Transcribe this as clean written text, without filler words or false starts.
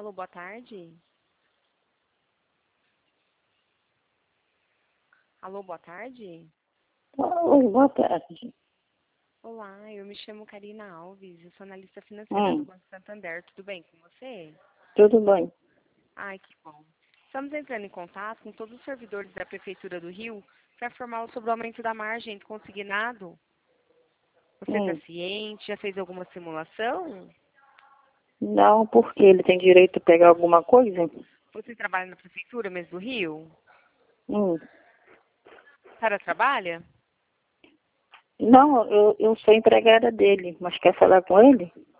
Alô, boa tarde. Alô, boa tarde. Oi, boa tarde. Olá, eu me chamo Karina Alves, eu sou analista financeira do Banco Santander. Tudo bem com você? Tudo bem. Ai, que bom. Estamos entrando em contato com todos os servidores da Prefeitura do Rio para informá-los sobre o aumento da margem de consignado. Você está ciente? Já fez alguma simulação? Não, porque ele tem direito a pegar alguma coisa? Você trabalha na Prefeitura mesmo do Rio? Hum. A senhora trabalha? Não, eu sou empregada dele, mas quer falar com ele?